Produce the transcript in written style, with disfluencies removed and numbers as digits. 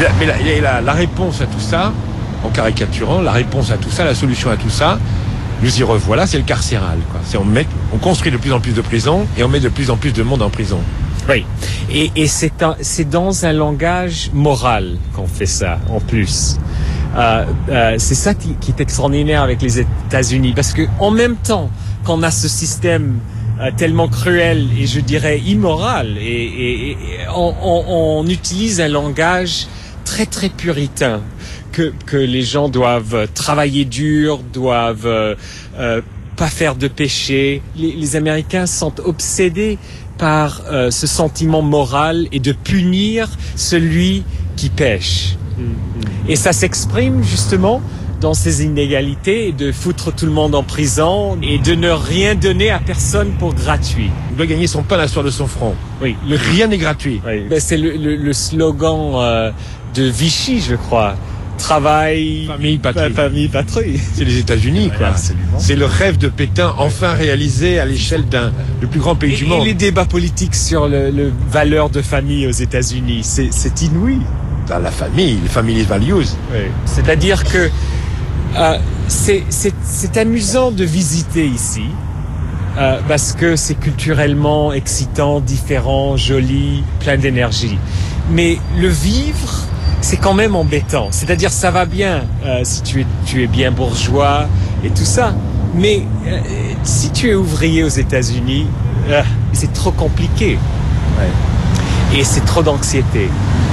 La réponse à tout ça, en caricaturant, la réponse à tout ça, la solution à tout ça, nous y revoilà, c'est le carcéral, quoi. On construit de plus en plus de prisons et on met de plus en plus de monde en prison. Oui, et c'est dans un langage moral qu'on fait ça, en plus. C'est ça qui est extraordinaire avec les États-Unis, parce que en même temps qu'on a ce système tellement cruel et je dirais immoral, et on utilise un langage très très puritain, que les gens doivent travailler dur, doivent pas faire de péché. Les Américains sont obsédés par ce sentiment moral et de punir celui qui pêche. Et ça s'exprime justement dans ces inégalités et de foutre tout le monde en prison et de ne rien donner à personne pour gratuit. Il doit gagner son pain à la sueur de son front. Oui. Rien n'est gratuit. Oui. Ben, c'est le slogan de Vichy, je crois. Travail, famille, patrie. Famille, patrie. C'est les États-Unis, quoi. Absolument. C'est le rêve de Pétain, enfin réalisé à l'échelle du plus grand pays du monde. Et les débats politiques sur le valeur de famille aux États-Unis, c'est inouï. Dans la famille, les family values. Oui. C'est-à-dire que c'est amusant de visiter ici, parce que c'est culturellement excitant, différent, joli, plein d'énergie. Mais le vivre, c'est quand même embêtant. C'est-à-dire, ça va bien si tu es bien bourgeois et tout ça. Mais si tu es ouvrier aux États-Unis, c'est trop compliqué. Ouais. Et c'est trop d'anxiété.